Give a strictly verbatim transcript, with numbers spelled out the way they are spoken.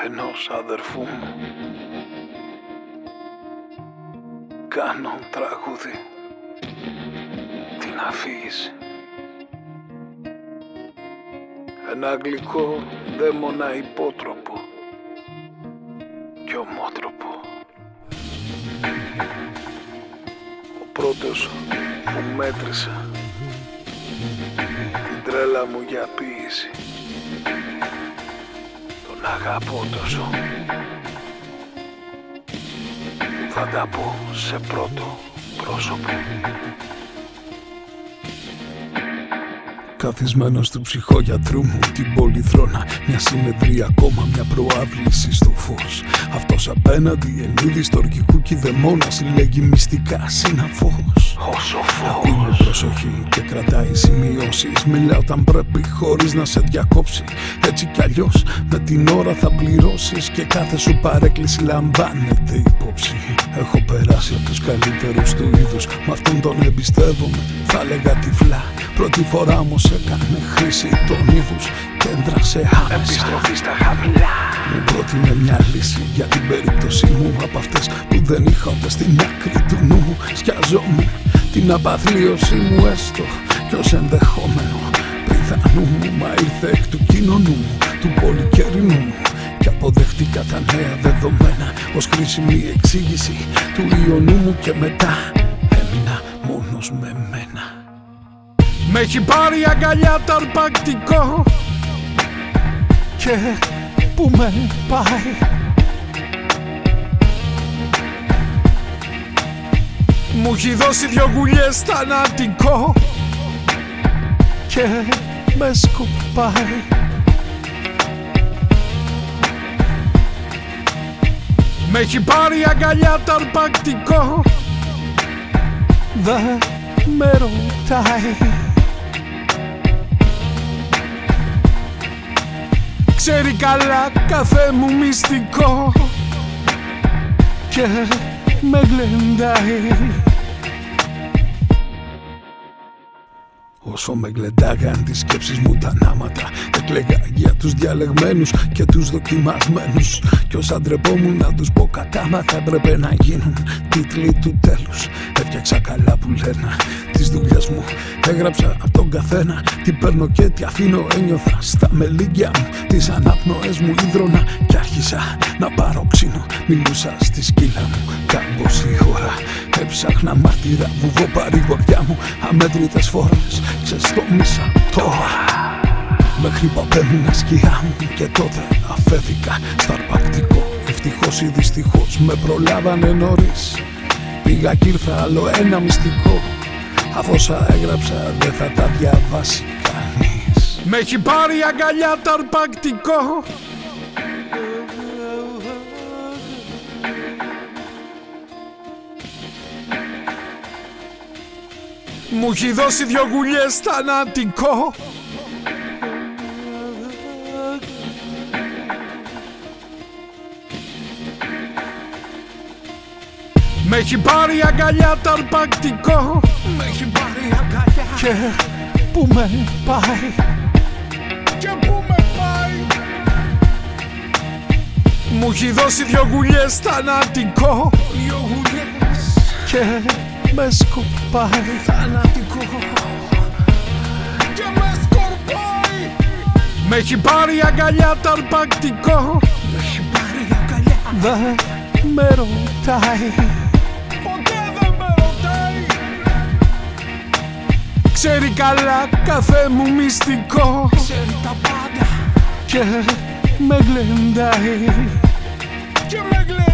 ενός αδερφού μου. Κάνω τραγούδι την αφήγηση. Ένα αγγλικό δαίμονα υπότροπο και ομότροπο. Ο πρώτος που μέτρησα την τρέλα μου για ποίηση. Τον αγαπώ τόσο που θα τα πω σε πρώτο πρόσωπο. Καθισμένος του ψυχογιατρού μου την πολυθρόνα, μια συνεδρία ακόμα, μια προάβληση στο φως. Αυτός απέναντι ενίδης τορκικού κηδεμόνα συλλέγει μυστικά συναφώς. Ακούει με προσοχή και κρατάει σημειώσεις. Μιλά όταν πρέπει χωρίς να σε διακόψει. Έτσι κι αλλιώς με την ώρα θα πληρώσεις και κάθε σου παρέκκληση λαμβάνεται υπόψη. Έχω περάσει από τους καλύτερους του είδους, μ' αυτόν τον εμπιστεύομαι, θα έλεγα τυφλά. Πρώτη φορά όμως έκανε χρήση των είδους και έδρασε άμεσα. Επιστροφή στα χαμηλά. Μου πρότεινε μια λύση για την περίπτωση μου, από αυτές που δεν είχα ούτε στην άκρη του νου μου. Σκιαζόμουν την απαθλίωση μου έστω κι ως ενδεχόμενο πιθανού μου, μα ήρθε εκ του κοινωνού μου, του πολυκαιρινού μου και αποδέχτηκα τα νέα δεδομένα ως χρήσιμη εξήγηση του ιονού μου και μετά έμεινα μόνος με μένα. Μ' έχει πάρει αγκαλιά τ' αρπακτικό και που με πάει. Μου έχει δώσει δυο γουλιές θανατικό και με σκουπάει. Μ' έχει πάρει αγκαλιά τ' αρπακτικό, δεν με ρωτάει. Ξέρει καλά κάθε μου μυστικό και με γλεντάει. Όσο με γλεντάγαν τις σκέψεις μου τα νάματα, έκλαιγα για τους διαλεγμένους και τους δοκιμασμένους. Κι όσα ντρεπόμουν να τους πω κατάματα έπρεπε να γίνουν τίτλοι του τέλους. Έφτιαξα καλά που λένε τις δουλειές μου, έγραψα από τον καθένα τι παίρνω και τι αφήνω. Ένιωθα στα μελίγια μου τις ανάπνοες μου ίδρωνα κι άρχισα να πάρω ξύνο. Μιλούσα στη σκύλα μου κάμποση ώρα, έψαχνα μάρτυρα βουβό παρηγοριά μου. Αμέτρητες φορές ξεστόμησα τώρα μέχρι που απέμεινα σκιά μου και τότε αφέθηκα στα αρπακτικό. Ευτυχώς ή δυστυχώς με προλάβανε νωρίς. Πήγα κι ήρθα άλλο ένα μυστικό, αφού όσα έγραψα δεν θα τα διαβάσει κανείς. Μ' έχει πάρει αγκαλιά τ' αρπακτικό μου έχει δώσει δυο γουλιές θανατικό Μ' έχει πάρει αγκαλιά τ' αρπακτικό, μ' έχει πάρει αγκαλιά και που με πάει. Και που με πάει. Μου έχει δώσει δυο γουλιές θανατικό, δυο γουλιές και με σκουπάει. Θανατικό και με σκορπάει. Μ' έχει πάρει αγκαλιά τ' αρπακτικό, μ' έχει πάρει αγκαλιά, δεν με ρωτάει. Ξέρει καλά κάθε μου μυστικό, ξέρει τα πάντα και με γλεντάει. Και με γλεντάει.